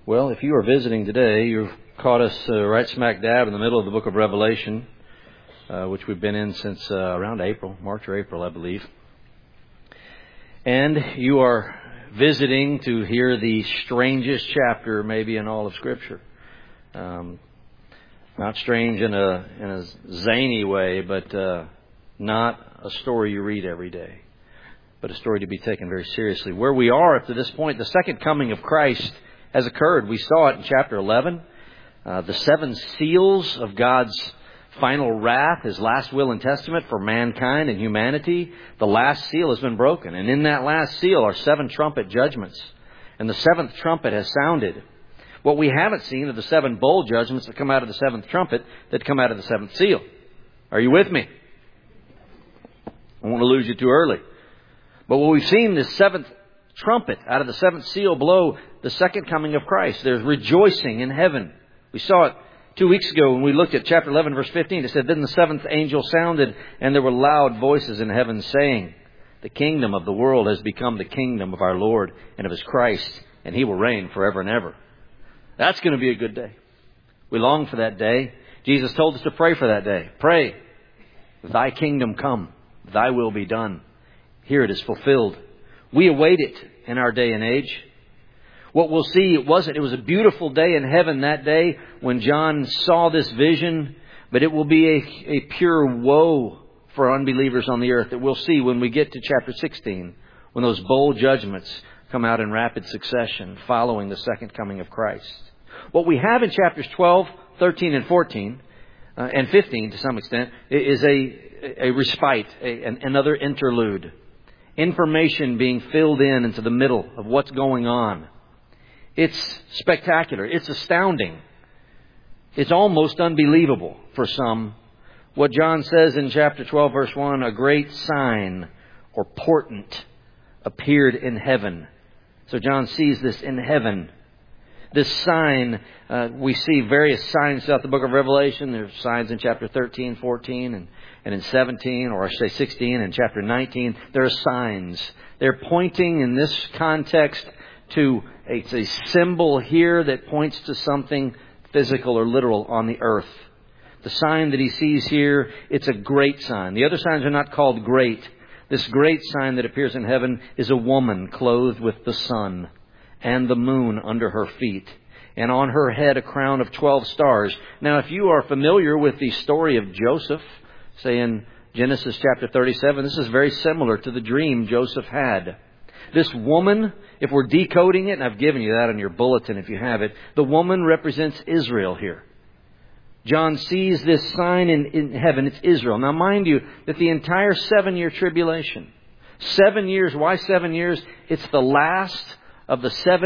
Well, if you are visiting today, you've caught us right smack dab in the middle of the book of Revelation, which we've been in since around March or April, I believe. And you are visiting to hear the strangest chapter maybe in all of Scripture. Not strange in a zany way, but not a story you read every day, but a story to be taken very seriously. Where we are up to this point, the second coming of Christ has occurred. We saw it in chapter 11. The 7 seals of God's final wrath, His last will and testament for mankind and humanity. The last seal has been broken. And in that last seal are 7 trumpet judgments. And the 7th trumpet has sounded. What we haven't seen are the 7 bowl judgments that come out of the 7th trumpet that come out of the 7th seal. Are you with me? I don't want to lose you too early. But what we've seen is 7th trumpet out of the 7th seal blow the second coming of Christ. There's rejoicing in heaven. We saw it 2 weeks ago when we looked at chapter 11, verse 15. It said, "Then the 7th angel sounded, and there were loud voices in heaven saying, 'The kingdom of the world has become the kingdom of our Lord and of His Christ, and He will reign forever and ever.'" That's going to be a good day. We long for that day. Jesus told us to pray for that day. Pray, "Thy kingdom come, Thy will be done." Here it is fulfilled. We await it in our day and age. What we'll see, it was a beautiful day in heaven that day when John saw this vision, but it will be a pure woe for unbelievers on the earth that we'll see when we get to chapter 16, when those bowl judgments come out in rapid succession following the second coming of Christ. What we have in chapters 12, 13, and 14, and 15 to some extent, is a respite, another interlude. Information being filled in into the middle of what's going on. It's spectacular. It's astounding. It's almost unbelievable for some. What John says in chapter 12, verse 1, "A great sign or portent appeared in heaven." So John sees this in heaven. This sign, we see various signs throughout the book of Revelation. There's signs in chapter 13, 14, and in 17, or I should say 16, and chapter 19. There are signs. They're pointing in this context to a symbol here that points to something physical or literal on the earth. The sign that he sees here, it's a great sign. The other signs are not called great. This great sign that appears in heaven is a woman clothed with the sun and the moon under her feet, and on her head a crown of 12 stars. Now, if you are familiar with the story of Joseph, say in Genesis chapter 37, this is very similar to the dream Joseph had. This woman, if we're decoding it, and I've given you that in your bulletin if you have it, the woman represents Israel here. John sees this sign in heaven. It's Israel. Now, mind you, that the entire 7-year tribulation, 7 years, why 7 years? It's the last of the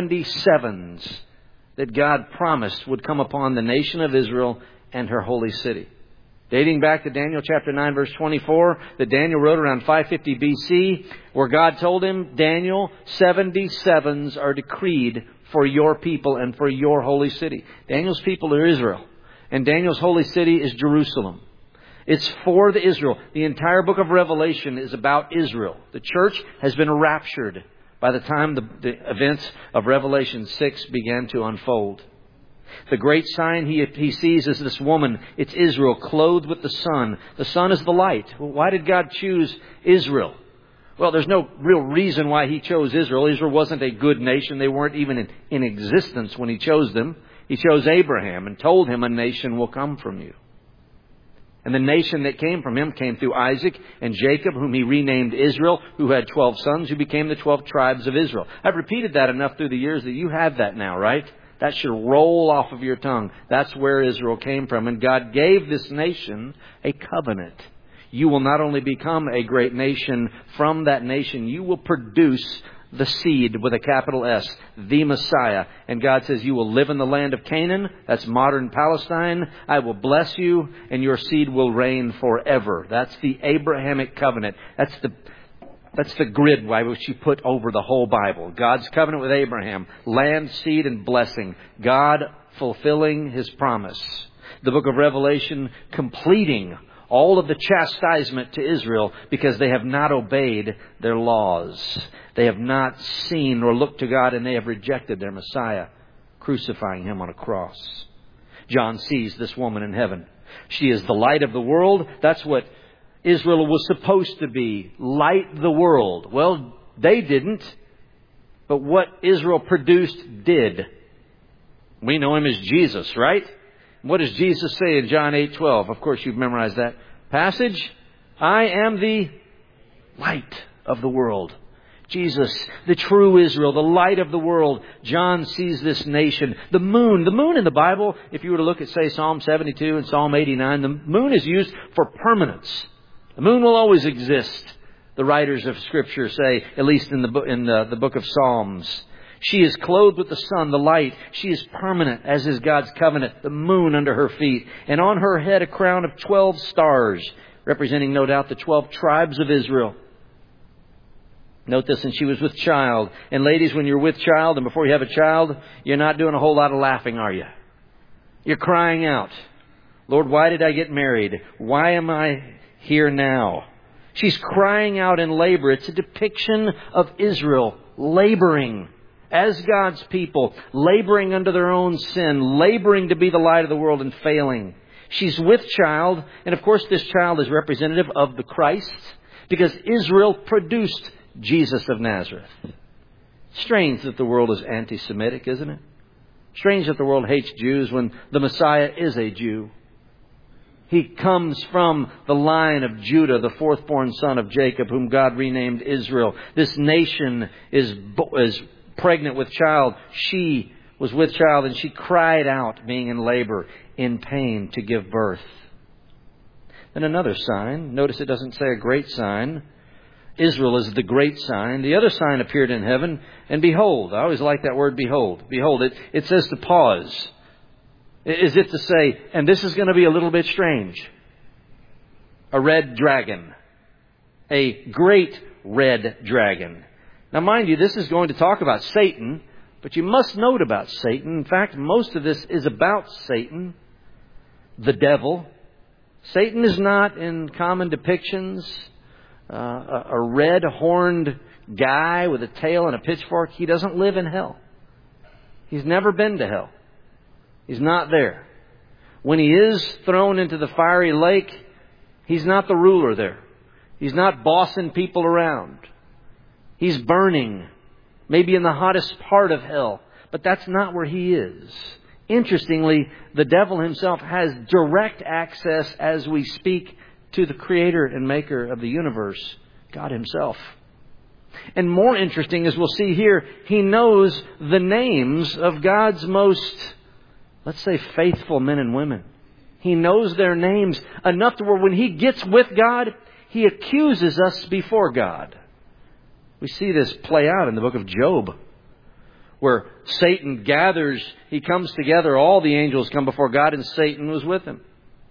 77s that God promised would come upon the nation of Israel and her holy city. Dating back to Daniel chapter 9, verse 24, that Daniel wrote around 550 BC, where God told him, "Daniel, 77s are decreed for your people and for your holy city." Daniel's people are Israel, and Daniel's holy city is Jerusalem. It's for the Israel. The entire book of Revelation is about Israel. The church has been raptured by the time the events of Revelation 6 began to unfold. The great sign he sees is this woman. It's Israel clothed with the sun. The sun is the light. Well, why did God choose Israel? Well, there's no real reason why He chose Israel. Israel wasn't a good nation. They weren't even in existence when He chose them. He chose Abraham and told him, "A nation will come from you." And the nation that came from him came through Isaac and Jacob, whom he renamed Israel, who had 12 sons, who became the 12 tribes of Israel. I've repeated that enough through the years that you have that now, right? That should roll off of your tongue. That's where Israel came from. And God gave this nation a covenant. You will not only become a great nation, from that nation you will produce the seed with a capital S, the Messiah. And God says, "You will live in the land of Canaan." That's modern Palestine. "I will bless you, and your seed will reign forever." That's the Abrahamic covenant. That's the grid by which you put over the whole Bible. God's covenant with Abraham. Land, seed, and blessing. God fulfilling His promise. The book of Revelation completing all of the chastisement to Israel because they have not obeyed their laws. They have not seen or looked to God, and they have rejected their Messiah, crucifying Him on a cross. John sees this woman in heaven. She is the light of the world. That's what Israel was supposed to be. Light the world. Well, they didn't. But what Israel produced did. We know Him as Jesus, right? What does Jesus say in John 8:12? Of course, you've memorized that passage. I am the light of the world. Jesus, the true Israel, the light of the world. John sees this nation. The moon in the Bible, if you were to look at, say, Psalm 72 and Psalm 89, the moon is used for permanence. The moon will always exist, the writers of Scripture say, at least in the book of Psalms. She is clothed with the sun, the light. She is permanent, as is God's covenant, the moon under her feet. And on her head a crown of 12 stars, representing, no doubt, the 12 tribes of Israel. Note this, and she was with child. And ladies, when you're with child and before you have a child, you're not doing a whole lot of laughing, are you? You're crying out, Lord, why did I get married? Why am I here now? She's crying out in labor. It's a depiction of Israel laboring as God's people, laboring under their own sin, laboring to be the light of the world and failing. She's with child, and of course this child is representative of the Christ, because Israel produced Jesus of Nazareth. Strange that the world is anti-Semitic, isn't it? Strange that the world hates Jews when the Messiah is a Jew. He comes from the line of Judah, the fourth-born son of Jacob, whom God renamed Israel. This nation is pregnant with child. She was with child and she cried out, being in labor, in pain, to give birth. Then another sign. Notice it doesn't say a great sign. Israel is the great sign. The other sign appeared in heaven, and behold. I always like that word, behold. Behold, it says to pause. As if to say, and this is going to be a little bit strange. A red dragon. A great red dragon. Now mind you, this is going to talk about Satan, but you must note about Satan. In fact, most of this is about Satan, the devil. Satan is not, in common depictions, a red-horned guy with a tail and a pitchfork. He doesn't live in hell. He's never been to hell. He's not there. When he is thrown into the fiery lake, he's not the ruler there. He's not bossing people around. He's burning, maybe in the hottest part of hell. But that's not where he is. Interestingly, the devil himself has direct access as we speak to the creator and maker of the universe, God Himself. And more interesting, as we'll see here, he knows the names of God's most, let's say, faithful men and women. He knows their names enough to where when he gets with God, he accuses us before God. We see this play out in the book of Job, where Satan gathers, he comes together, all the angels come before God, and Satan was with him.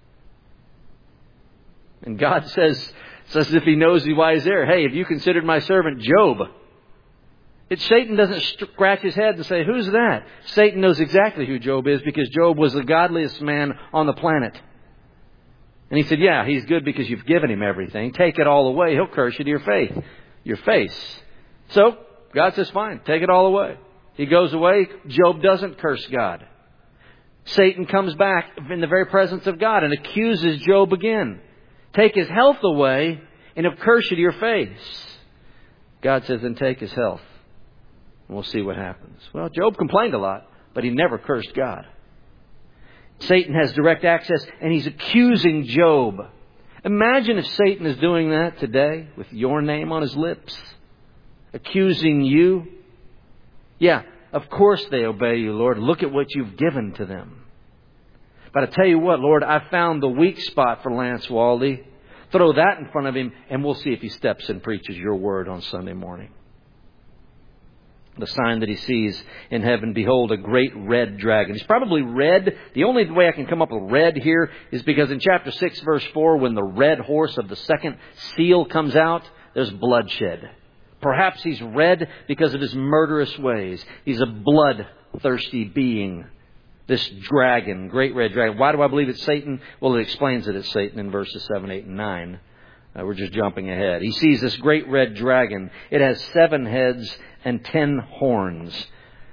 And God says as if He knows why He's there. Hey, have you considered my servant Job? Satan doesn't scratch his head and say, who's that? Satan knows exactly who Job is, because Job was the godliest man on the planet. And he said, yeah, he's good because you've given him everything. Take it all away. He'll curse you to your face. So God says, fine, take it all away. He goes away. Job doesn't curse God. Satan comes back in the very presence of God and accuses Job again. Take his health away and he'll curse you to your face. God says, then take his health. And we'll see what happens. Well, Job complained a lot, but he never cursed God. Satan has direct access and he's accusing Job. Imagine if Satan is doing that today with your name on his lips, accusing you. Yeah, of course they obey you, Lord. Look at what you've given to them. But I tell you what, Lord, I found the weak spot for Lance Waldy. Throw that in front of him and we'll see if he steps and preaches your word on Sunday morning. The sign that he sees in heaven, behold, a great red dragon. He's probably red. The only way I can come up with red here is because in chapter 6, verse 4, when the red horse of the second seal comes out, there's bloodshed. Perhaps he's red because of his murderous ways. He's a bloodthirsty being. This dragon, great red dragon. Why do I believe it's Satan? Well, it explains that it's Satan in verses 7, 8, and 9. We're just jumping ahead. He sees this great red dragon. It has 7 heads and 10 horns.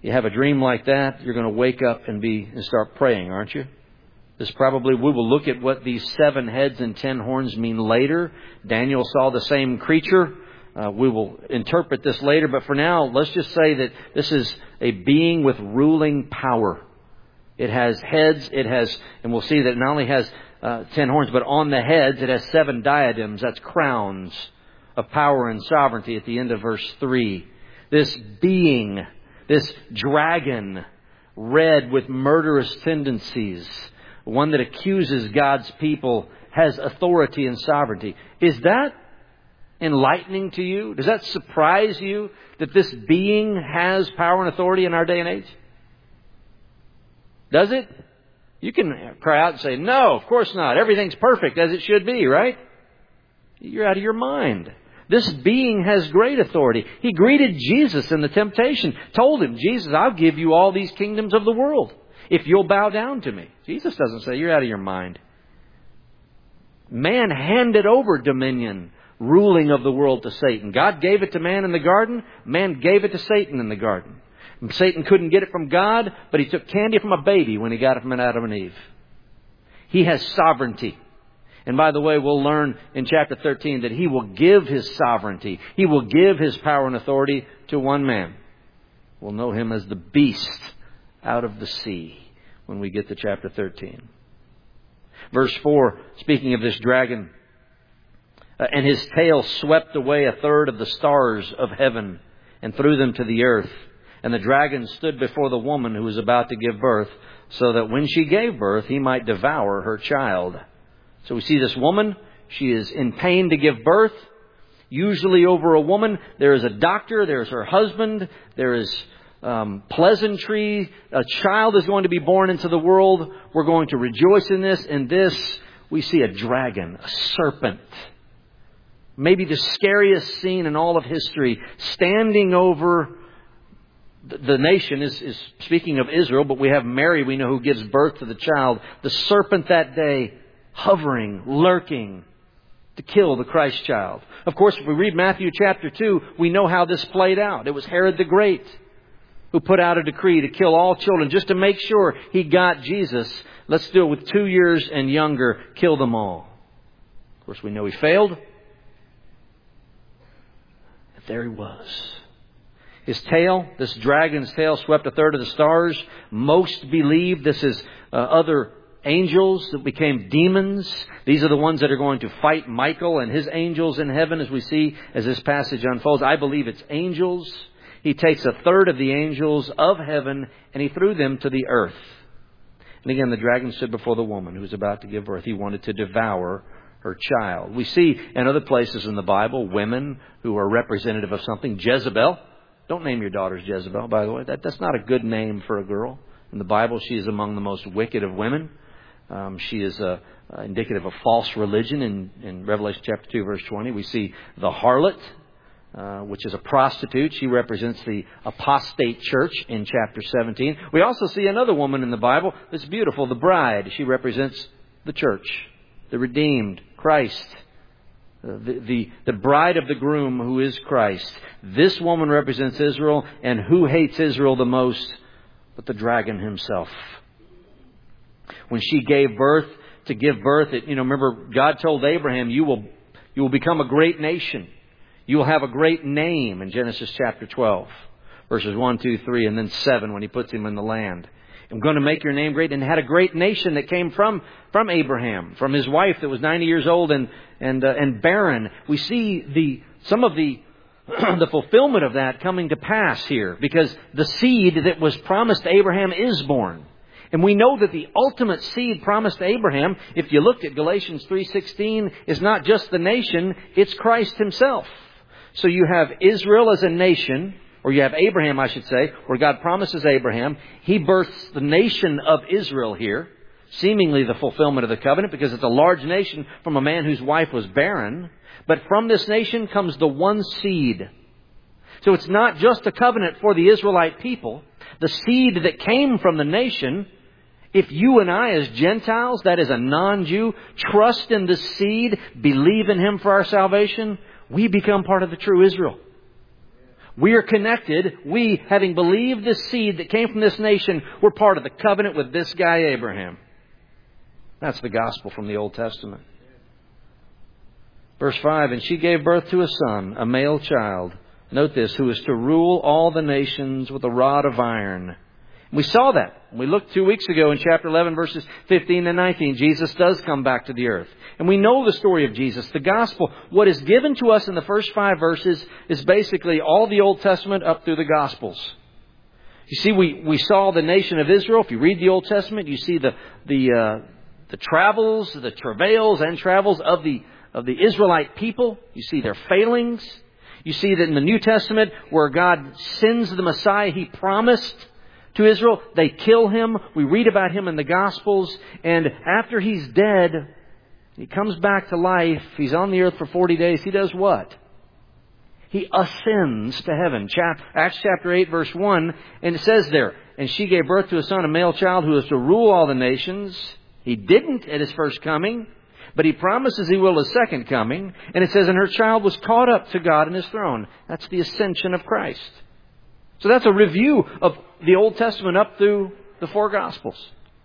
You have a dream like that, you're going to wake up and start praying, aren't you? We will look at what these 7 heads and 10 horns mean later. Daniel saw the same creature. We will interpret this later, but for now, let's just say that this is a being with ruling power. It has heads, and we'll see that it not only has 10 horns, but on the heads it has 7 diadems. That's crowns of power and sovereignty at the end of verse 3. This being, this dragon, red with murderous tendencies, one that accuses God's people, has authority and sovereignty. Is that enlightening to you? Does that surprise you that this being has power and authority in our day and age? Does it? You can cry out and say, no, of course not. Everything's perfect as it should be, right? You're out of your mind. This being has great authority. He greeted Jesus in the temptation, told him, Jesus, I'll give you all these kingdoms of the world if you'll bow down to me. Jesus doesn't say, you're out of your mind. Man handed over dominion, ruling of the world to Satan. God gave it to man in the garden. Man gave it to Satan in the garden. And Satan couldn't get it from God, but he took candy from a baby when he got it from Adam and Eve. He has sovereignty. And by the way, we'll learn in chapter 13 that He will give His sovereignty. He will give His power and authority to one man. We'll know him as the beast out of the sea when we get to chapter 13. Verse 4, speaking of this dragon, and his tail swept away 1/3 of the stars of heaven and threw them to the earth. And the dragon stood before the woman who was about to give birth, so that when she gave birth, he might devour her child. So we see this woman. She is in pain to give birth. Usually over a woman, there is a doctor, there is her husband, there is pleasantry. A child is going to be born into the world. We're going to rejoice in this. In this, we see a dragon, a serpent. Maybe the scariest scene in all of history, standing over the nation is speaking of Israel, but we have Mary, we know, who gives birth to the child. The serpent that day, hovering, lurking to kill the Christ child. Of course, if we read Matthew chapter 2, we know how this played out. It was Herod the Great who put out a decree to kill all children just to make sure he got Jesus. Let's do it with 2 years and younger. Kill them all. Of course, we know he failed. And there he was. His tail, this dragon's tail, swept 1/3 of the stars. Most believe this is other angels that became demons. These are the ones that are going to fight Michael and his angels in heaven, as we see as this passage unfolds. I believe it's angels. He takes 1/3 of the angels of heaven and he threw them to the earth. And again, the dragon stood before the woman who was about to give birth. He wanted to devour her child. We see in other places in the Bible women who are representative of something. Jezebel. Don't name your daughters Jezebel, by the way. That's not a good name for a girl. In the Bible, she is among the most wicked of women. She is indicative of false religion. In Revelation chapter 2, verse 20, we see the harlot, which is a prostitute. She represents the apostate church in chapter 17. We also see another woman in the Bible that's beautiful, the bride. She represents the church, the redeemed, Christ. The bride of the groom who is Christ. This woman represents Israel, and who hates Israel the most but the dragon himself. When she gave birth, remember God told Abraham, you will become a great nation. You will have a great name in Genesis chapter 12, verses 1, 2, 3, and then 7 when he puts him in the land. I'm going to make your name great. And had a great nation that came from Abraham, from his wife that was 90 years old and barren. We see some of the fulfillment of that coming to pass here, because the seed that was promised to Abraham is born. And we know that the ultimate seed promised to Abraham, if you looked at Galatians 3:16, is not just the nation, it's Christ himself. So you have Israel as a nation, or you have Abraham, I should say, where God promises Abraham. He births the nation of Israel here, seemingly the fulfillment of the covenant, because it's a large nation from a man whose wife was barren. But from this nation comes the one seed. So it's not just a covenant for the Israelite people. The seed that came from the nation, if you and I as Gentiles, that is a non-Jew, trust in this seed, believe in Him for our salvation, we become part of the true Israel. We are connected. We, having believed this seed that came from this nation, we're part of the covenant with this guy Abraham. That's the gospel from the Old Testament. Verse 5, and she gave birth to a son, a male child. Note this, who is to rule all the nations with a rod of iron. We saw that. We looked 2 weeks ago in chapter 11, verses 15 and 19. Jesus does come back to the earth. And we know the story of Jesus. The gospel, what is given to us in the first 5 verses, is basically all the Old Testament up through the Gospels. You see, we saw the nation of Israel. If you read the Old Testament, you see the travels, the travails and travels of the Israelite people. You see their failings. You see that in the New Testament, where God sends the Messiah He promised to Israel, they kill Him. We read about Him in the Gospels. And after He's dead, He comes back to life. He's on the earth for 40 days. He does what? He ascends to heaven. Acts chapter 8, verse 1. And it says there, and she gave birth to a son, a male child, who is to rule all the nations. He didn't at His first coming, but He promises He will at His second coming. And it says, and her child was caught up to God in His throne. That's the ascension of Christ. So that's a review of the Old Testament up through the 4 Gospels.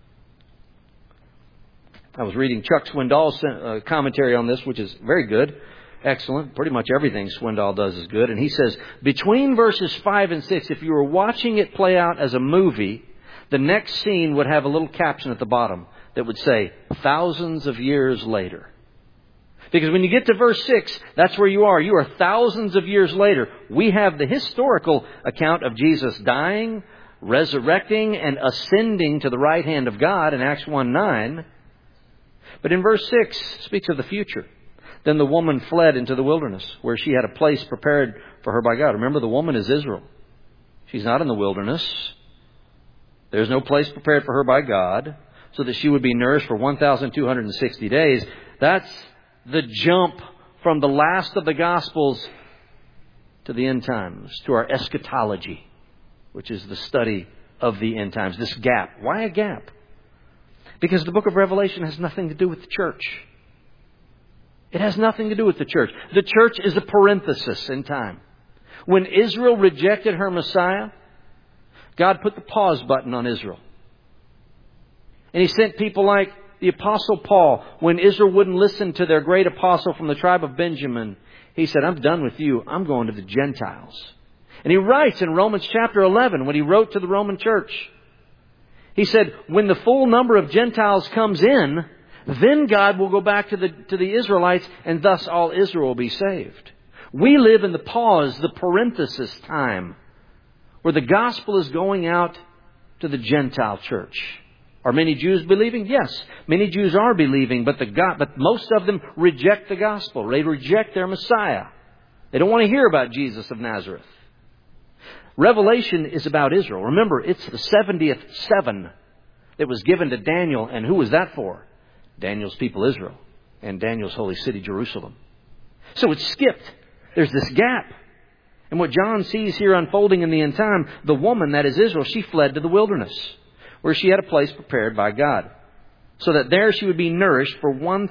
I was reading Chuck Swindoll's commentary on this, which is very good. Excellent. Pretty much everything Swindoll does is good. And he says, between verses 5 and 6, if you were watching it play out as a movie, the next scene would have a little caption at the bottom that would say, thousands of years later. Because when you get to verse 6, that's where you are. You are thousands of years later. We have the historical account of Jesus dying, resurrecting, and ascending to the right hand of God in Acts 1:9. But in verse 6, it speaks of the future. Then the woman fled into the wilderness, where she had a place prepared for her by God. Remember, the woman is Israel. She's not in the wilderness. There's no place prepared for her by God, so that she would be nourished for 1,260 days. That's the jump from the last of the Gospels to the end times, to our eschatology, which is the study of the end times. This gap. Why a gap? Because the book of Revelation has nothing to do with the church. It has nothing to do with the church. The church is a parenthesis in time. When Israel rejected her Messiah, God put the pause button on Israel. And He sent people like the Apostle Paul. When Israel wouldn't listen to their great apostle from the tribe of Benjamin, he said, I'm done with you. I'm going to the Gentiles. And he writes in Romans chapter 11, when he wrote to the Roman church, he said, when the full number of Gentiles comes in, then God will go back to the Israelites, and thus all Israel will be saved. We live in the pause, the parenthesis time, where the gospel is going out to the Gentile church. Are many Jews believing? Yes, many Jews are believing, but most of them reject the gospel. They reject their Messiah. They don't want to hear about Jesus of Nazareth. Revelation is about Israel. Remember, it's the 70th seven that was given to Daniel. And who was that for? Daniel's people, Israel, and Daniel's holy city, Jerusalem. So it's skipped. There's this gap. And what John sees here unfolding in the end time, the woman, that is Israel, she fled to the wilderness, where she had a place prepared by God, so that there she would be nourished for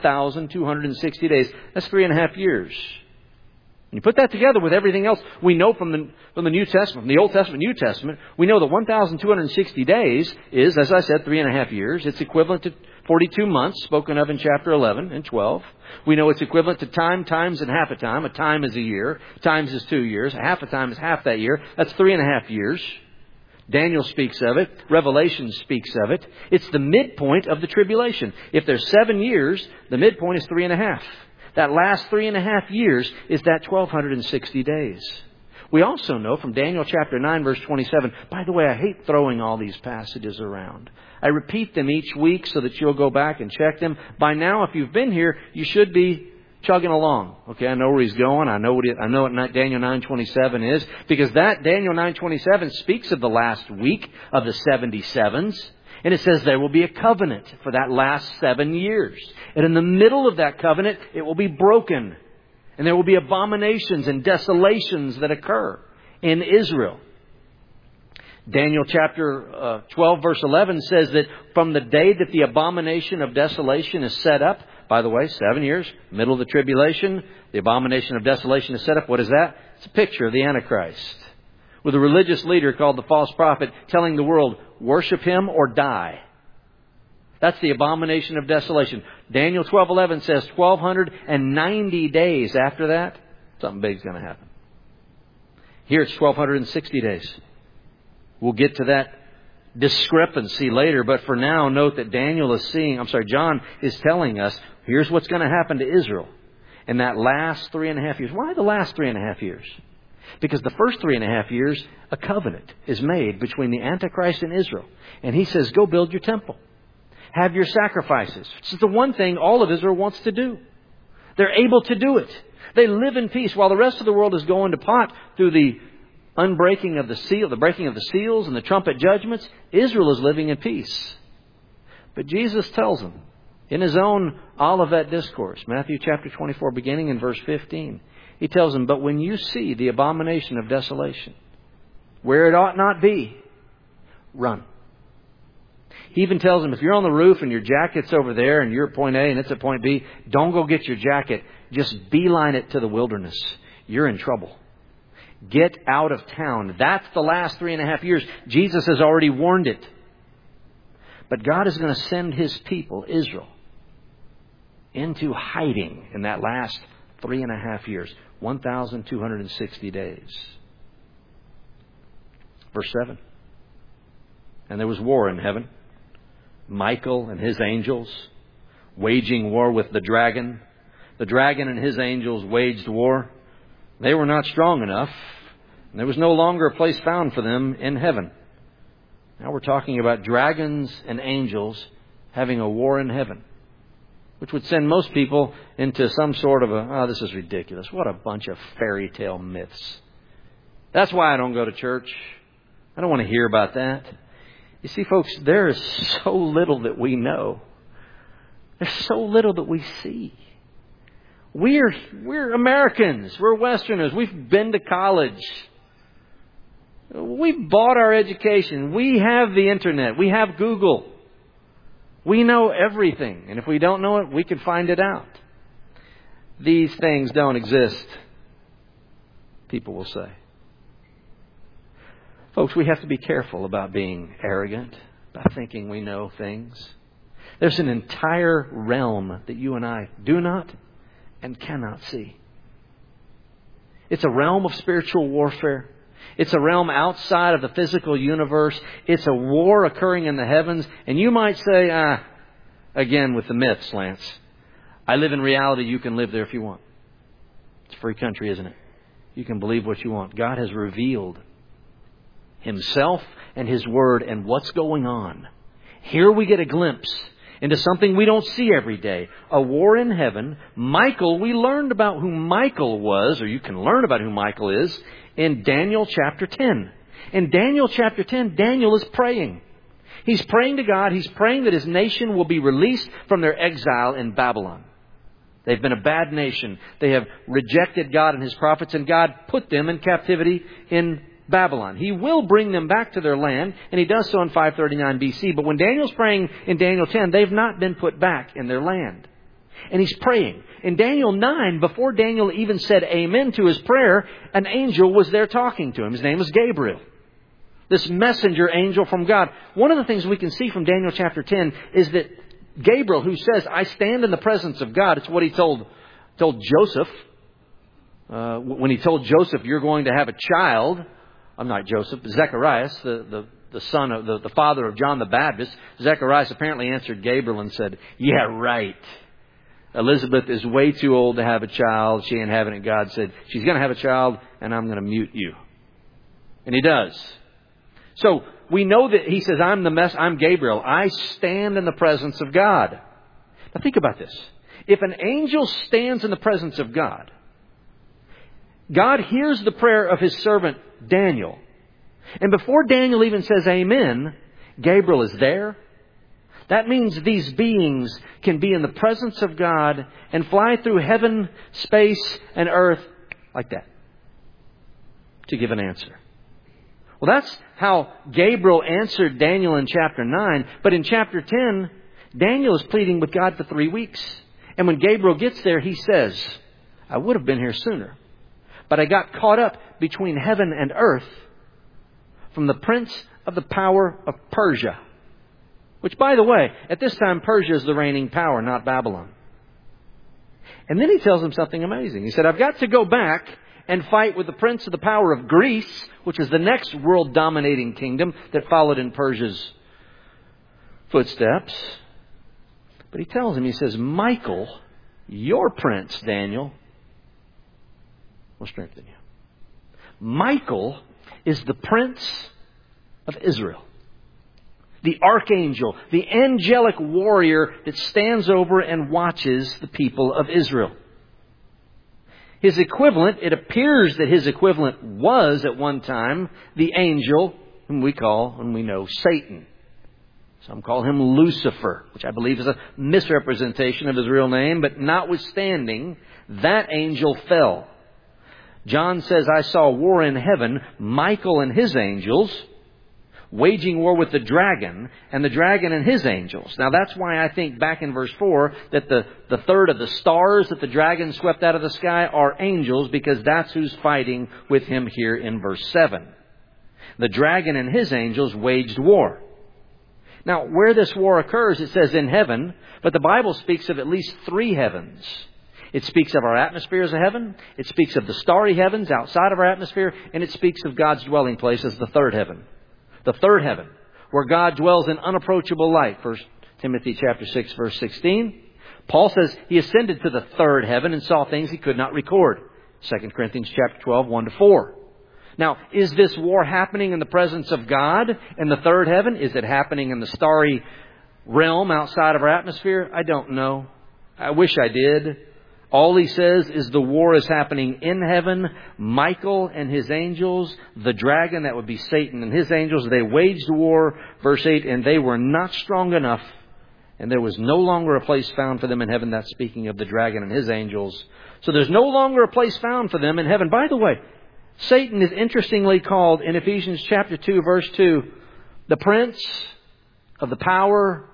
1,260 days. That's 3.5 years. And you put that together with everything else we know from the New Testament, from the Old Testament, New Testament, we know that 1,260 days is, as I said, 3.5 years. It's equivalent to 42 months, spoken of in chapter 11 and 12. We know it's equivalent to time, times, and half a time. A time is a year. Times is 2 years. A half a time is half that year. That's 3.5 years. Daniel speaks of it. Revelation speaks of it. It's the midpoint of the tribulation. If there's 7 years, the midpoint is 3.5. That last 3.5 years is that 1,260 days. We also know from Daniel chapter 9, verse 27. By the way, I hate throwing all these passages around. I repeat them each week so that you'll go back and check them. By now, if you've been here, you should be chugging along. Okay, I know where he's going. I know what Daniel 9:27 is, because that Daniel 9:27 speaks of the last week of the 77s. And it says there will be a covenant for that last 7 years. And in the middle of that covenant, it will be broken. And there will be abominations and desolations that occur in Israel. Daniel chapter 12 verse 11 says that from the day that the abomination of desolation is set up, by the way, 7 years, middle of the tribulation, the abomination of desolation is set up. What is that? It's a picture of the Antichrist. with a religious leader called the false prophet telling the world, worship him or die. That's the abomination of desolation. Daniel 12:11 says 1,290 days after that, something big's going to happen. Here it's 1,260 days. We'll get to that discrepancy later, but for now, note that John is telling us, here's what's going to happen to Israel in that last 3.5 years. Why the last 3.5 years? Because the first 3.5 years, a covenant is made between the Antichrist and Israel. And he says, go build your temple. Have your sacrifices. It's the one thing all of Israel wants to do. They're able to do it. They live in peace while the rest of the world is going to pot through the unbreaking of the seal, the breaking of the seals and the trumpet judgments. Israel is living in peace. But Jesus tells them in His own Olivet Discourse, Matthew chapter 24, beginning in verse 15, He tells them, but when you see the abomination of desolation, where it ought not be, run. He even tells them, if you're on the roof and your jacket's over there and you're at point A and it's at point B, don't go get your jacket. Just beeline it to the wilderness. You're in trouble. Get out of town. That's the last 3.5 years. Jesus has already warned it. But God is going to send His people, Israel, into hiding in that last 3.5 years. 1,260 days. Verse 7. And there was war in heaven. Michael and his angels waging war with the dragon. The dragon and his angels waged war. They were not strong enough. And there was no longer a place found for them in heaven. Now we're talking about dragons and angels having a war in heaven, which would send most people into some sort of this is ridiculous. What a bunch of fairy tale myths. That's why I don't go to church. I don't want to hear about that. You see, folks, there is so little that we know. There's so little that we see. We're Americans. We're Westerners. We've been to college. We've bought our education. We have the internet. We have Google. We know everything. And if we don't know it, we can find it out. These things don't exist, people will say. Folks, we have to be careful about being arrogant, about thinking we know things. There's an entire realm that you and I do not and cannot see. It's a realm of spiritual warfare. It's a realm outside of the physical universe. It's a war occurring in the heavens. And you might say, again with the myths, Lance, I live in reality. You can live there if you want. It's a free country, isn't it? You can believe what you want. God has revealed Himself and His Word and what's going on. Here we get a glimpse into something we don't see every day. A war in heaven. Michael, we learned about who Michael was, or you can learn about who Michael is, in Daniel chapter 10. In Daniel chapter 10, Daniel is praying. He's praying to God. He's praying that his nation will be released from their exile in Babylon. They've been a bad nation. They have rejected God and His prophets, and God put them in captivity in Babylon. He will bring them back to their land, and He does so in 539 BC. But when Daniel's praying in Daniel 10, they've not been put back in their land. And he's praying. In Daniel 9, before Daniel even said amen to his prayer, an angel was there talking to him. His name was Gabriel. This messenger angel from God. One of the things we can see from Daniel chapter 10 is that Gabriel, who says, I stand in the presence of God, it's what he told Joseph. When he told Joseph, you're going to have a child. I'm not Joseph, but Zacharias, the son of the father of John the Baptist. Zacharias apparently answered Gabriel and said, yeah, right. Elizabeth is way too old to have a child. She ain't having it. God said, she's going to have a child, and I'm going to mute you. And He does. So we know that He says, I'm Gabriel. I stand in the presence of God. Now think about this. If an angel stands in the presence of God, God hears the prayer of His servant Daniel. And before Daniel even says amen, Gabriel is there. That means these beings can be in the presence of God and fly through heaven, space, and earth like that to give an answer. Well, that's how Gabriel answered Daniel in chapter 9. But in chapter 10, Daniel is pleading with God for 3 weeks. And when Gabriel gets there, he says, I would have been here sooner, but I got caught up between heaven and earth from the prince of the power of Persia. Which, by the way, at this time, Persia is the reigning power, not Babylon. And then he tells him something amazing. He said, I've got to go back and fight with the prince of the power of Greece, which is the next world-dominating kingdom that followed in Persia's footsteps. But he tells him, he says, Michael, your prince, Daniel, will strengthen you. Michael is the prince of Israel. The archangel, the angelic warrior that stands over and watches the people of Israel. His equivalent, it appears that his equivalent was at one time the angel whom we call, and we know, Satan. Some call him Lucifer, which I believe is a misrepresentation of his real name, but notwithstanding, that angel fell. John says, I saw war in heaven, Michael and his angels, waging war with the dragon, and the dragon and his angels. Now that's why I think back in verse 4 that the third of the stars that the dragon swept out of the sky are angels, because that's who's fighting with him here in verse 7. The dragon and his angels waged war. Now, where this war occurs, it says in heaven, but the Bible speaks of at least 3 heavens. It speaks of our atmosphere as a heaven. It speaks of the starry heavens outside of our atmosphere. And it speaks of God's dwelling place as the third heaven. The third heaven, where God dwells in unapproachable light. 1 Timothy chapter 6, verse 16. Paul says he ascended to the third heaven and saw things he could not record. 2 Corinthians chapter 12, 1-4. Now, is this war happening in the presence of God in the third heaven? Is it happening in the starry realm outside of our atmosphere? I don't know. I wish I did. All he says is the war is happening in heaven. Michael and his angels, the dragon, that would be Satan, and his angels, they waged war, verse 8, and they were not strong enough, and there was no longer a place found for them in heaven. That's speaking of the dragon and his angels. So there's no longer a place found for them in heaven. By the way, Satan is interestingly called in Ephesians chapter 2, verse 2, the prince of the power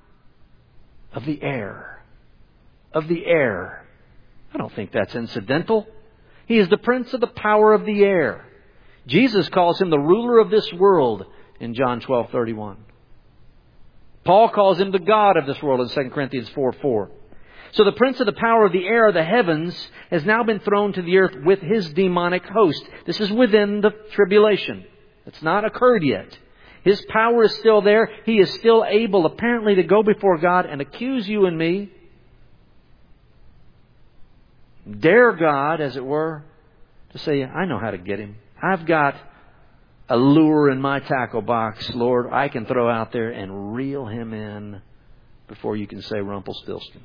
of the air. Of the air. I don't think that's incidental. He is the prince of the power of the air. Jesus calls him the ruler of this world in John 12:31. Paul calls him the God of this world in 2 Corinthians 4:4. So the prince of the power of the air, the heavens, has now been thrown to the earth with his demonic host. This is within the tribulation. It's not occurred yet. His power is still there. He is still able, apparently, to go before God and accuse you and me. Dare God, as it were, to say, I know how to get him. I've got a lure in my tackle box, Lord. I can throw out there and reel him in before you can say Rumpelstiltskin.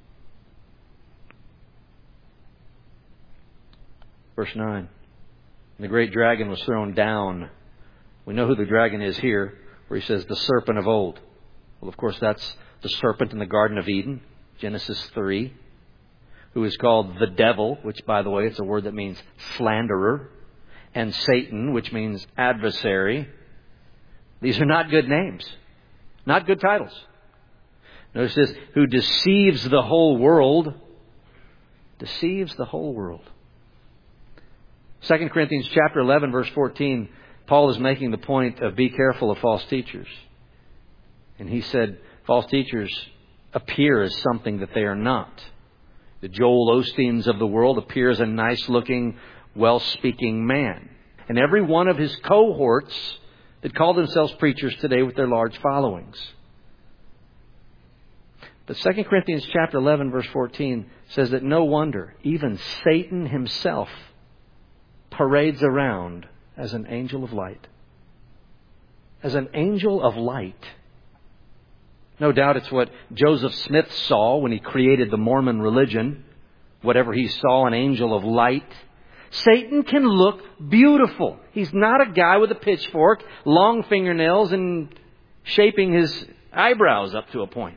Verse 9. The great dragon was thrown down. We know who the dragon is here, where he says the serpent of old. Well, of course, that's the serpent in the Garden of Eden, Genesis 3. Who is called the devil, which, by the way, it's a word that means slanderer, and Satan, which means adversary. These are not good names, not good titles. Notice this, who deceives the whole world. Deceives the whole world. 2 Corinthians chapter 11, verse 14, Paul is making the point of be careful of false teachers. And he said false teachers appear as something that they are not. The Joel Osteens of the world appear as a nice-looking, well-speaking man. And every one of his cohorts that call themselves preachers today with their large followings. But 2 Corinthians chapter 11, verse 14 says that no wonder, even Satan himself parades around as an angel of light. As an angel of light. No doubt it's what Joseph Smith saw when he created the Mormon religion. Whatever he saw, an angel of light. Satan can look beautiful. He's not a guy with a pitchfork, long fingernails, and shaping his eyebrows up to a point.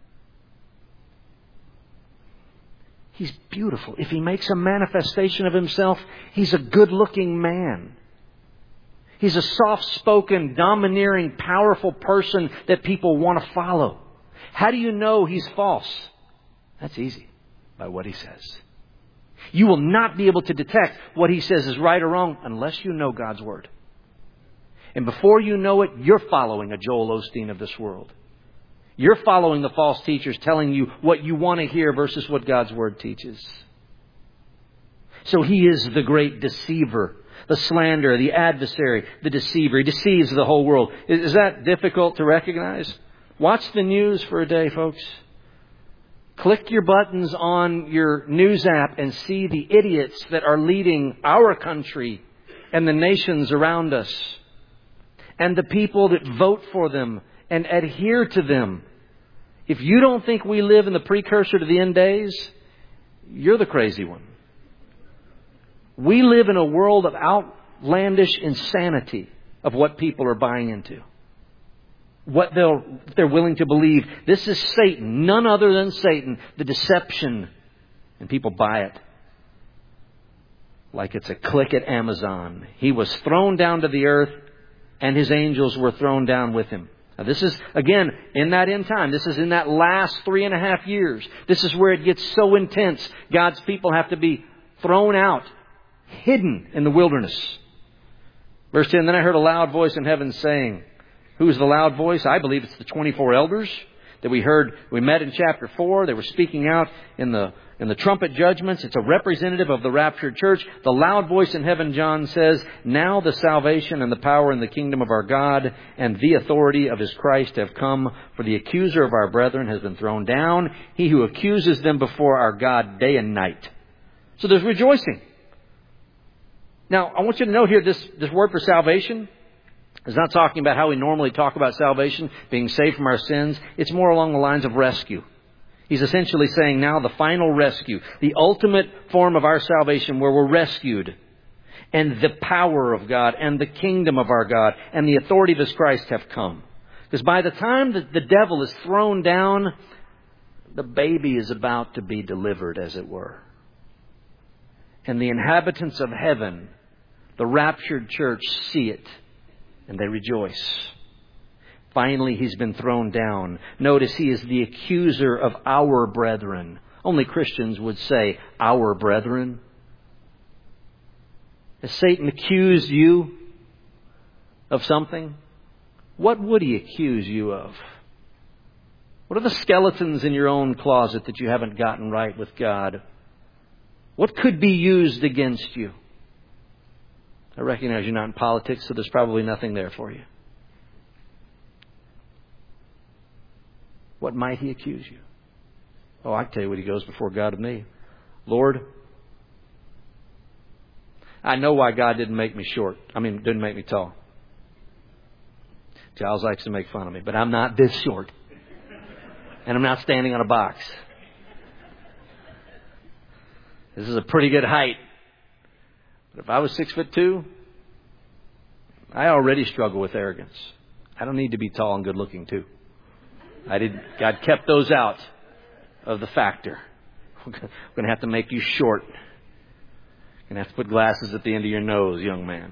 He's beautiful. If he makes a manifestation of himself, he's a good-looking man. He's a soft-spoken, domineering, powerful person that people want to follow. How do you know he's false? That's easy. By what he says. You will not be able to detect what he says is right or wrong unless you know God's Word. And before you know it, you're following a Joel Osteen of this world. You're following the false teachers telling you what you want to hear versus what God's Word teaches. So he is the great deceiver, the slanderer, the adversary, the deceiver. He deceives the whole world. Is that difficult to recognize? Watch the news for a day, folks. Click your buttons on your news app and see the idiots that are leading our country and the nations around us. And the people that vote for them and adhere to them. If you don't think we live in the precursor to the end days, you're the crazy one. We live in a world of outlandish insanity of what people are buying into. What they're willing to believe. This is Satan, none other than Satan, the deception. And people buy it like it's a click at Amazon. He was thrown down to the earth and his angels were thrown down with him. Now this is, again, in that end time. This is in that last 3.5 years. This is where it gets so intense. God's people have to be thrown out, hidden in the wilderness. Verse 10, then I heard a loud voice in heaven saying, who is the loud voice? I believe it's the 24 elders that we met in chapter 4. They were speaking out in the trumpet judgments. It's a representative of the raptured church. The loud voice in heaven, John says, now the salvation and the power and the kingdom of our God and the authority of His Christ have come. For the accuser of our brethren has been thrown down. He who accuses them before our God day and night. So there's rejoicing. Now, I want you to know here, this word for salvation is not talking about how we normally talk about salvation, being saved from our sins. It's more along the lines of rescue. He's essentially saying now the final rescue, the ultimate form of our salvation where we're rescued. And the power of God and the kingdom of our God and the authority of His Christ have come. Because by the time that the devil is thrown down, the baby is about to be delivered, as it were. And the inhabitants of heaven, the raptured church, see it. And they rejoice. Finally, He's been thrown down. Notice He is the accuser of our brethren. Only Christians would say, our brethren. Has Satan accused you of something? What would he accuse you of? What are the skeletons in your own closet that you haven't gotten right with God? What could be used against you? I recognize you're not in politics, so there's probably nothing there for you. What might he accuse you? Oh, I can tell you what he goes before God and me. Lord, I know why God didn't make me didn't make me tall. Giles likes to make fun of me, but I'm not this short. And I'm not standing on a box. This is a pretty good height. But if I was 6'2", I already struggle with arrogance. I don't need to be tall and good looking too. God kept those out of the factor. We're going to have to make you short. You're going to have to put glasses at the end of your nose, young man.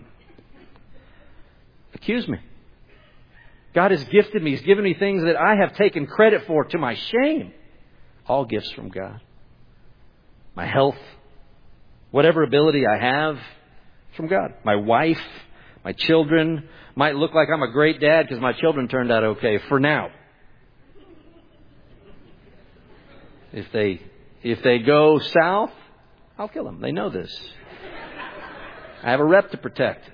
Accuse me. God has gifted me. He's given me things that I have taken credit for to my shame. All gifts from God. My health, whatever ability I have, from God. My wife, my children. Might look like I'm a great dad because my children turned out okay for now. If they go south, I'll kill them. They know this. I have a rep to protect.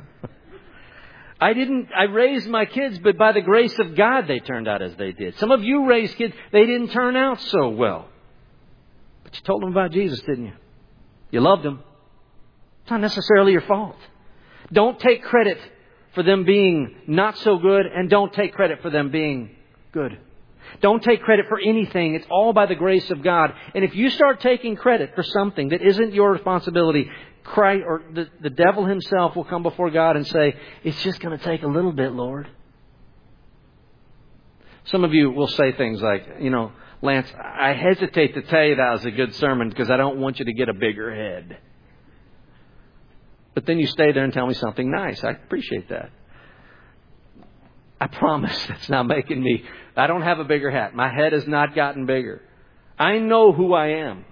I raised my kids, but by the grace of God, they turned out as they did. Some of you raised kids, they didn't turn out so well. But you told them about Jesus, didn't you? You loved them. It's not necessarily your fault. Don't take credit for them being not so good, and don't take credit for them being good. Don't take credit for anything. It's all by the grace of God. And if you start taking credit for something that isn't your responsibility, Christ or the devil himself will come before God and say, it's just going to take a little bit, Lord. Some of you will say things like, Lance, I hesitate to tell you that was a good sermon because I don't want you to get a bigger head. But then you stay there and tell me something nice. I appreciate that. I promise that's not making me... I don't have a bigger hat. My head has not gotten bigger. I know who I am.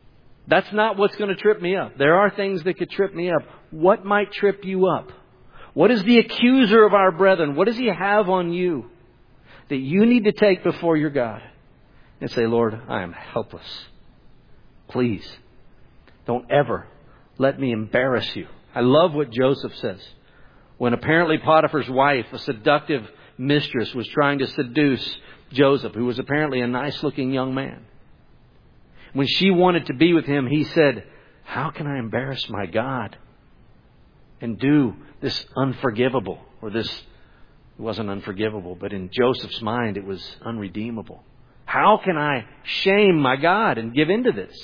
That's not what's going to trip me up. There are things that could trip me up. What might trip you up? What is the accuser of our brethren? What does he have on you that you need to take before your God and say, Lord, I am helpless. Please, don't ever let me embarrass you. I love what Joseph says. When apparently Potiphar's wife, a seductive mistress, was trying to seduce Joseph, who was apparently a nice-looking young man. When she wanted to be with him, he said, how can I embarrass my God and do this unforgivable? Or this, it wasn't unforgivable, but in Joseph's mind it was unredeemable. How can I shame my God and give in to this?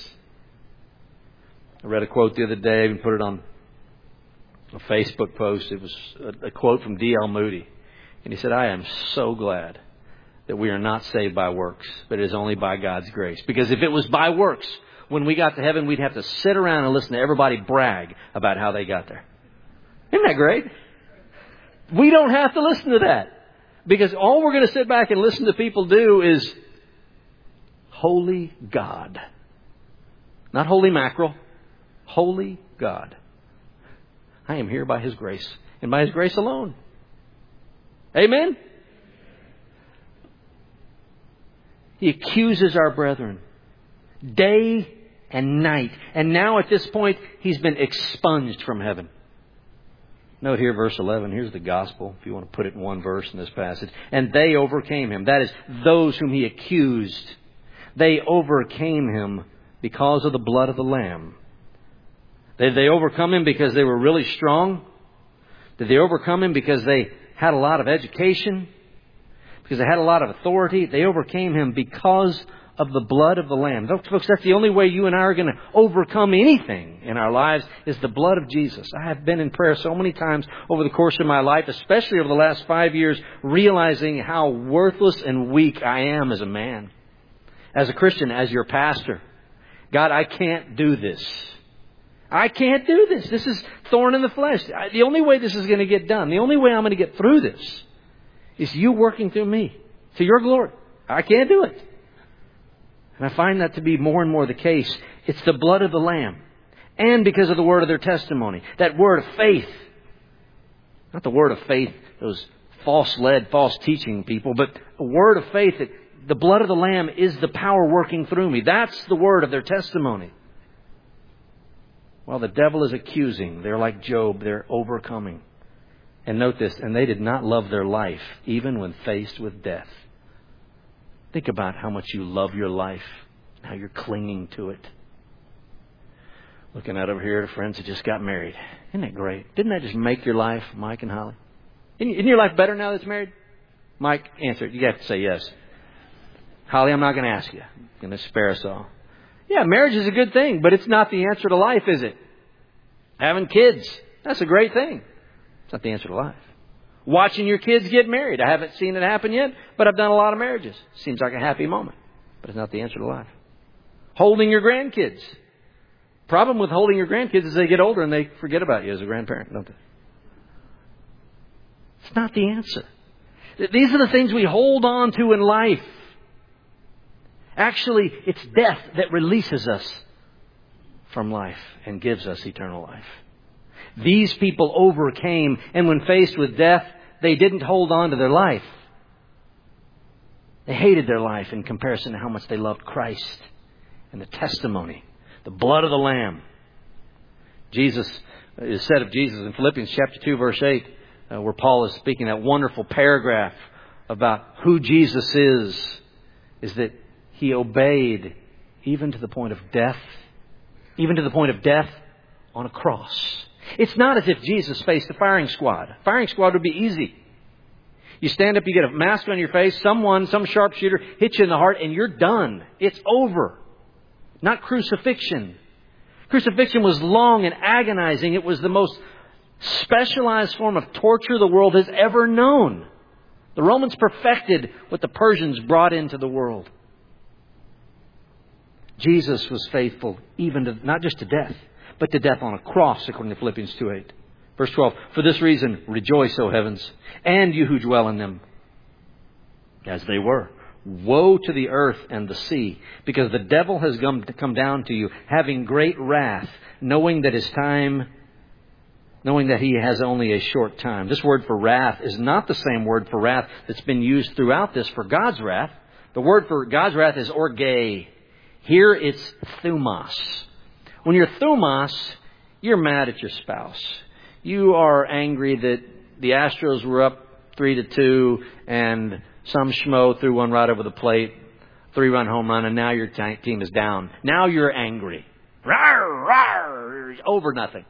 I read a quote the other day and put it on a Facebook post. It was a quote from D.L. Moody. And he said, I am so glad that we are not saved by works, but it is only by God's grace. Because if it was by works, when we got to heaven, we'd have to sit around and listen to everybody brag about how they got there. Isn't that great? We don't have to listen to that. Because all we're going to sit back and listen to people do is holy God. Not holy mackerel. Holy God. I am here by His grace and by His grace alone. Amen? He accuses our brethren day and night. And now at this point, he's been expunged from heaven. Note here, verse 11. Here's the gospel, if you want to put it in one verse in this passage. And they overcame him. That is, those whom he accused. They overcame him because of the blood of the Lamb. Did they overcome him because they were really strong? Did they overcome him because they had a lot of education? Because they had a lot of authority? They overcame him because of the blood of the Lamb. Folks, that's the only way you and I are going to overcome anything in our lives is the blood of Jesus. I have been in prayer so many times over the course of my life, especially over the last 5 years, realizing how worthless and weak I am as a man. As a Christian, as your pastor. God, I can't do this. I can't do this. This is thorn in the flesh. The only way this is going to get done, the only way I'm going to get through this is you working through me to your glory. I can't do it. And I find that to be more and more the case. It's the blood of the Lamb. And because of the word of their testimony. That word of faith. Not the word of faith, those false-led, false-teaching people, but a word of faith that the blood of the Lamb is the power working through me. That's the word of their testimony. While the devil is accusing, they're like Job, they're overcoming. And note this, and they did not love their life, even when faced with death. Think about how much you love your life, how you're clinging to it. Looking out over here at friends who just got married. Isn't that great? Didn't that just make your life, Mike and Holly? Isn't your life better now that's married? Mike, answer it. You have to say yes. Holly, I'm not going to ask you. I'm going to spare us all. Yeah, marriage is a good thing, but it's not the answer to life, is it? Having kids, that's a great thing. It's not the answer to life. Watching your kids get married. I haven't seen it happen yet, but I've done a lot of marriages. Seems like a happy moment, but it's not the answer to life. Holding your grandkids. Problem with holding your grandkids is they get older and they forget about you as a grandparent, don't they? It's not the answer. These are the things we hold on to in life. Actually, it's death that releases us from life and gives us eternal life. These people overcame, and when faced with death, they didn't hold on to their life. They hated their life in comparison to how much they loved Christ and the testimony, the blood of the Lamb. Jesus is said of Jesus in Philippians chapter 2, verse 8, where Paul is speaking that wonderful paragraph about who Jesus is that He obeyed even to the point of death. Even to the point of death on a cross. It's not as if Jesus faced a firing squad. A firing squad would be easy. You stand up, you get a mask on your face, some sharpshooter hits you in the heart, and you're done. It's over. Not crucifixion. Crucifixion was long and agonizing. It was the most specialized form of torture the world has ever known. The Romans perfected what the Persians brought into the world. Jesus was faithful even to, not just to death, but to death on a cross, according to Philippians 2:8. Verse 12, for this reason, rejoice, O heavens, and you who dwell in them, as they were. Woe to the earth and the sea, because the devil has come down to you, having great wrath, knowing that his time knowing that He has only a short time. This word for wrath is not the same word for wrath that's been used throughout this for God's wrath. The word for God's wrath is orge. Here it's thumos. When you're thumos, you're mad at your spouse. You are angry that the Astros were up 3-2 and some schmo threw one right over the plate, 3-run home run, and now your team is down. Now you're angry. Rawr, rawr, over nothing.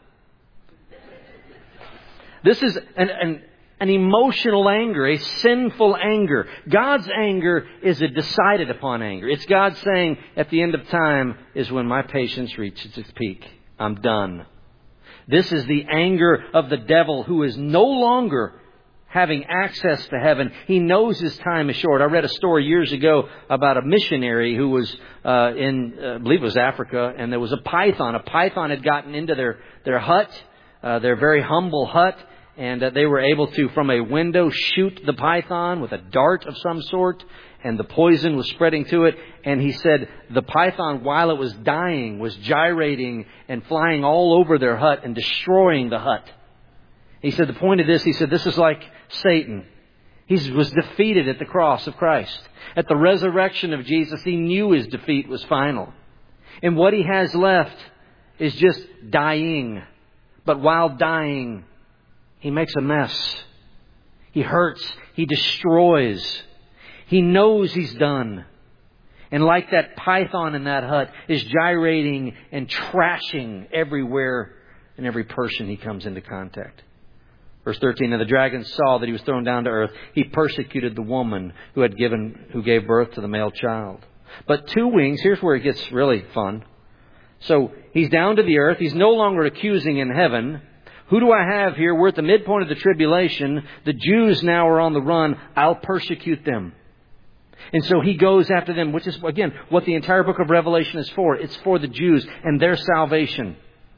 This is an emotional anger, a sinful anger. God's anger is a decided upon anger. It's God saying, at the end of time is when my patience reaches its peak. I'm done. This is the anger of the devil, who is no longer having access to heaven. He knows his time is short. I read a story years ago about a missionary who was in, I believe it was Africa, and there was a python. A python had gotten into their hut, their very humble hut, and they were able to, from a window, shoot the python with a dart of some sort, and the poison was spreading to it. And he said the python, while it was dying, was gyrating and flying all over their hut and destroying the hut. He said the point of this, he said, this is like Satan. He was defeated at the cross of Christ. At the resurrection of Jesus, he knew his defeat was final. And what he has left is just dying. But while dying, he makes a mess. He hurts. He destroys. He knows he's done. And like that python in that hut is gyrating and trashing everywhere and every person he comes into contact. Verse 13, and the dragon saw that he was thrown down to earth. He persecuted the woman who gave birth to the male child. But 2 wings, here's where it gets really fun. So he's down to the earth. He's no longer accusing in heaven. Who do I have here? We're at the midpoint of the tribulation. The Jews now are on the run. I'll persecute them. And so he goes after them, which is, again, what the entire book of Revelation is for. It's for the Jews and their salvation.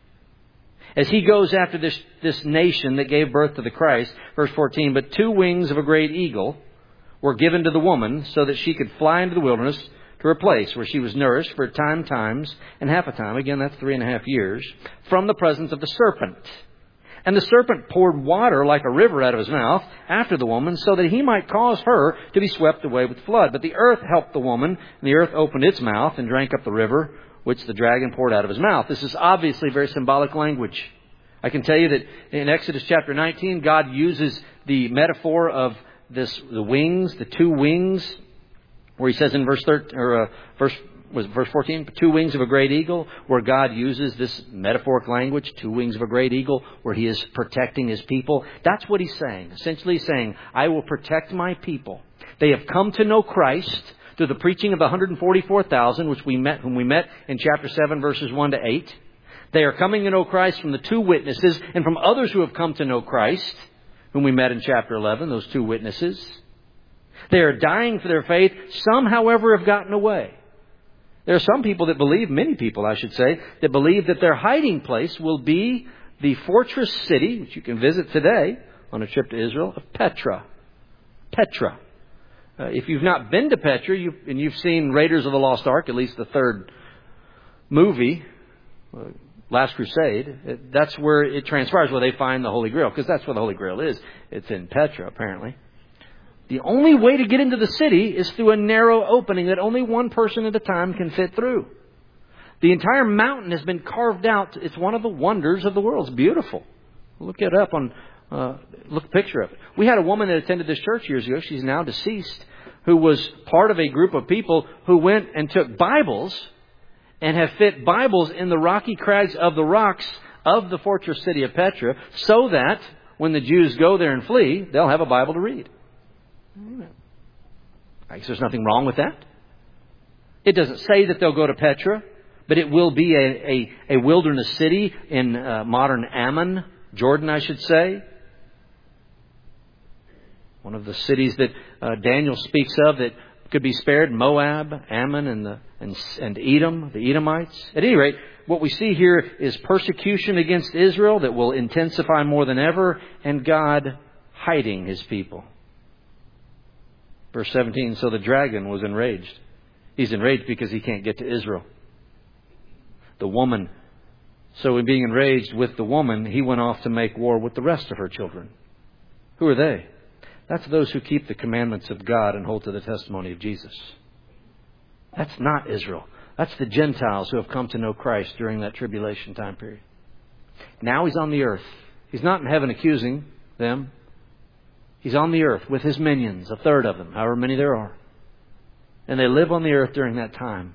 As he goes after this nation that gave birth to the Christ, verse 14, but 2 wings of a great eagle were given to the woman so that she could fly into the wilderness to her place where she was nourished for times, and half a time, again, that's 3.5 years, from the presence of the serpent. And the serpent poured water like a river out of his mouth after the woman so that he might cause her to be swept away with flood. But the earth helped the woman, and the earth opened its mouth and drank up the river which the dragon poured out of his mouth. This is obviously very symbolic language. I can tell you that in Exodus chapter 19, God uses the metaphor of the 2 wings, where he says in verse 14, 2 wings of a great eagle, where God uses this metaphoric language, 2 wings of a great eagle, where he is protecting his people. That's what he's saying. Essentially he's saying, I will protect my people. They have come to know Christ through the preaching of the 144,000, whom we met in chapter 7, verses 1 to 8. They are coming to know Christ from the 2 witnesses and from others who have come to know Christ, whom we met in chapter 11, those 2 witnesses. They are dying for their faith. Some, however, have gotten away. There are some people that believe, many people I should say, that believe that their hiding place will be the fortress city, which you can visit today on a trip to Israel, of Petra. Petra. If you've not been to Petra, you've seen Raiders of the Lost Ark, at least the 3rd movie, Last Crusade, that's where it transpires, where they find the Holy Grail, because that's where the Holy Grail is. It's in Petra, apparently. The only way to get into the city is through a narrow opening that only one person at a time can fit through. The entire mountain has been carved out. It's one of the wonders of the world. It's beautiful. Look it up on... look a picture of it. We had a woman that attended this church years ago. She's now deceased, who was part of a group of people who went and took Bibles and have fit Bibles in the rocky crags of the rocks of the fortress city of Petra, so that when the Jews go there and flee, they'll have a Bible to read. I guess there's nothing wrong with that. It doesn't say that they'll go to Petra, but it will be a wilderness city in modern Ammon, Jordan, I should say. One of the cities that Daniel speaks of that could be spared, Moab, Ammon, and Edom, the Edomites. At any rate, what we see here is persecution against Israel that will intensify more than ever, and God hiding his people. Verse 17, so the dragon was enraged. He's enraged because he can't get to Israel. The woman So in being enraged with the woman, he went off to make war with the rest of her children. Who are they? That's those who keep the commandments of God and hold to the testimony of Jesus. That's not Israel. That's the Gentiles who have come to know Christ during that tribulation time period. Now He's on the earth. He's not in heaven accusing them. He's on the earth with His minions, a third of them, however many there are. And they live on the earth during that time.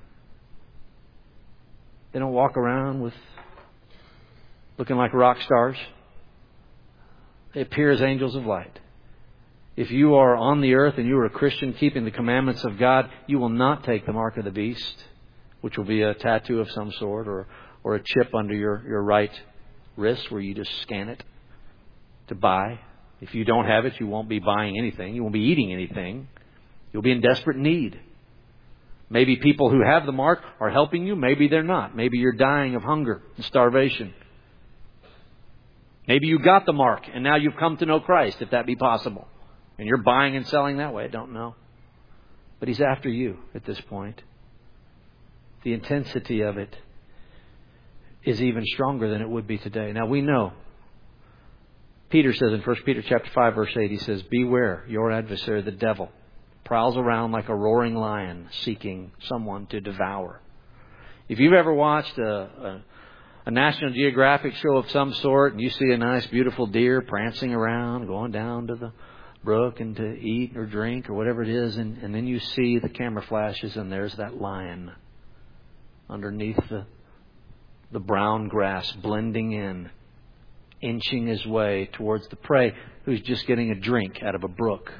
They don't walk around with looking like rock stars. They appear as angels of light. If you are on the earth and you are a Christian keeping the commandments of God, you will not take the mark of the beast, which will be a tattoo of some sort or a chip under your right wrist where you just scan it to buy. If you don't have it, you won't be buying anything. You won't be eating anything. You'll be in desperate need. Maybe people who have the mark are helping you. Maybe they're not. Maybe you're dying of hunger and starvation. Maybe you got the mark and now you've come to know Christ, if that be possible. And you're buying and selling that way. I don't know. But He's after you at this point. The intensity of it is even stronger than it would be today. Now we know. Peter says in 1 Peter chapter 5, verse 8, he says, "Beware, your adversary, the devil, prowls around like a roaring lion seeking someone to devour." If you've ever watched a National Geographic show of some sort and you see a nice, beautiful deer prancing around, going down to the brook and to eat or drink or whatever it is, and then you see the camera flashes and there's that lion underneath the brown grass blending in, inching his way towards the prey who's just getting a drink out of a brook.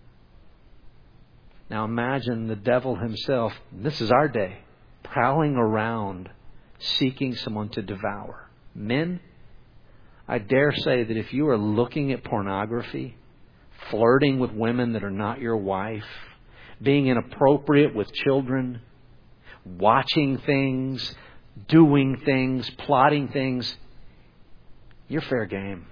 Now imagine the devil himself, this is our day, prowling around seeking someone to devour. Men, I dare say that if you are looking at pornography, flirting with women that are not your wife, being inappropriate with children, watching things, doing things, plotting things, you're fair game.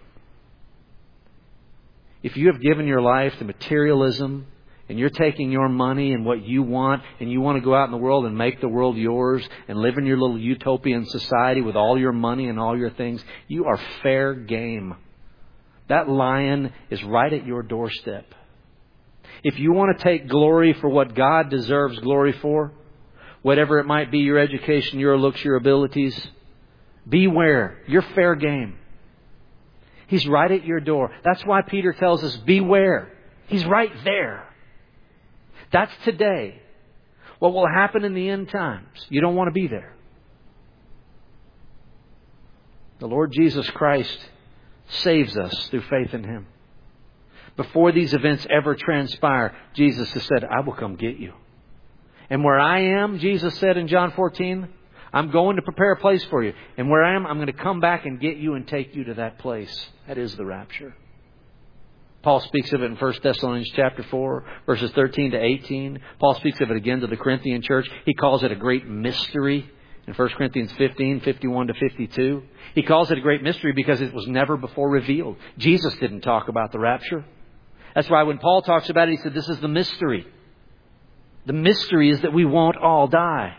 If you have given your life to materialism and you're taking your money and what you want and you want to go out in the world and make the world yours and live in your little utopian society with all your money and all your things, you are fair game. That lion is right at your doorstep. If you want to take glory for what God deserves glory for, whatever it might be, your education, your looks, your abilities, beware. You're fair game. He's right at your door. That's why Peter tells us, beware. He's right there. That's today. What will happen in the end times? You don't want to be there. The Lord Jesus Christ saves us through faith in Him. Before these events ever transpire, Jesus has said, I will come get you. And where I am, Jesus said in John 14, I'm going to prepare a place for you. And where I am, I'm going to come back and get you and take you to that place. That is the rapture. Paul speaks of it in 1 Thessalonians chapter 4, verses 13 to 18. Paul speaks of it again to the Corinthian church. He calls it a great mystery in 1 Corinthians 15, 51 to 52. He calls it a great mystery because it was never before revealed. Jesus didn't talk about the rapture. That's why when Paul talks about it, he said, this is the mystery. The mystery is that we won't all die.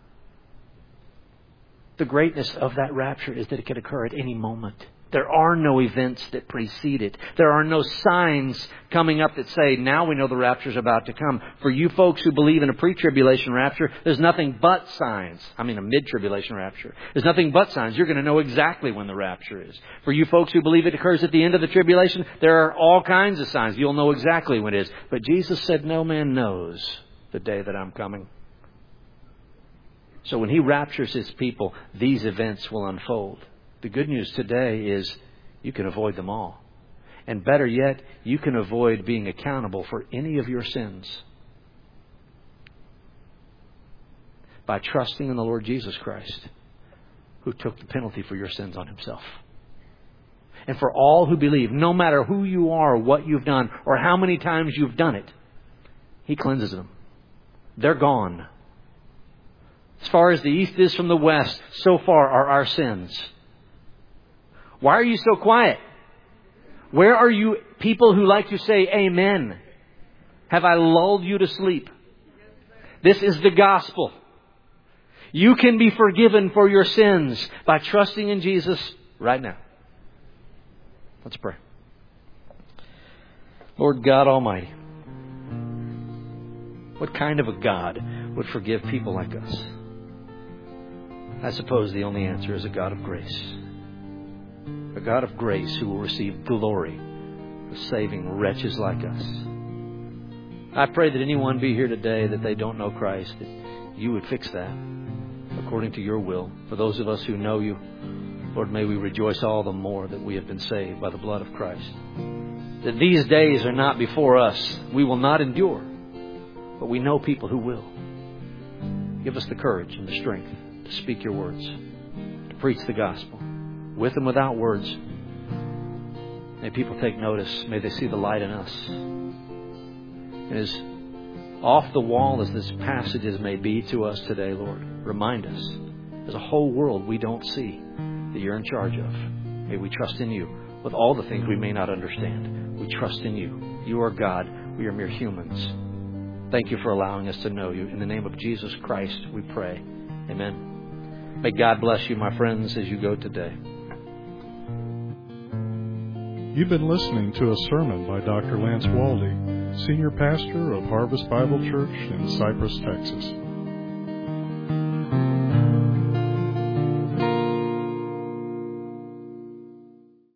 The greatness of that rapture is that it could occur at any moment. There are no events that precede it. There are no signs coming up that say, now we know the rapture is about to come. For you folks who believe in a pre-tribulation rapture, there's nothing but signs. I mean, a mid-tribulation rapture. There's nothing but signs. You're going to know exactly when the rapture is. For you folks who believe it occurs at the end of the tribulation, there are all kinds of signs. You'll know exactly when it is. But Jesus said, no man knows the day that I'm coming. So when He raptures His people, these events will unfold. The good news today is you can avoid them all. And better yet, you can avoid being accountable for any of your sins by trusting in the Lord Jesus Christ, who took the penalty for your sins on Himself. And for all who believe, no matter who you are, what you've done, or how many times you've done it, He cleanses them. They're gone. As far as the east is from the west, so far are our sins. Why are you so quiet? Where are you people who like to say amen? Have I lulled you to sleep? This is the gospel. You can be forgiven for your sins by trusting in Jesus right now. Let's pray. Lord God Almighty, what kind of a God would forgive people like us? I suppose the only answer is a God of grace. A God of grace who will receive glory for saving wretches like us. I pray that anyone be here today that they don't know Christ, that you would fix that according to your will. For those of us who know you, Lord, may we rejoice all the more that we have been saved by the blood of Christ. That these days are not before us. We will not endure, but we know people who will. Give us the courage and the strength to speak your words, to preach the gospel, with and without words. May people take notice. May they see the light in us. And as off the wall as this passages may be to us today, Lord, remind us, there's a whole world we don't see that you're in charge of. May we trust in you with all the things we may not understand. We trust in you. You are God. We are mere humans. Thank you for allowing us to know you. In the name of Jesus Christ, we pray. Amen. May God bless you, my friends, as you go today. You've been listening to a sermon by Dr. Lance Waldy, Senior Pastor of Harvest Bible Church in Cypress, Texas.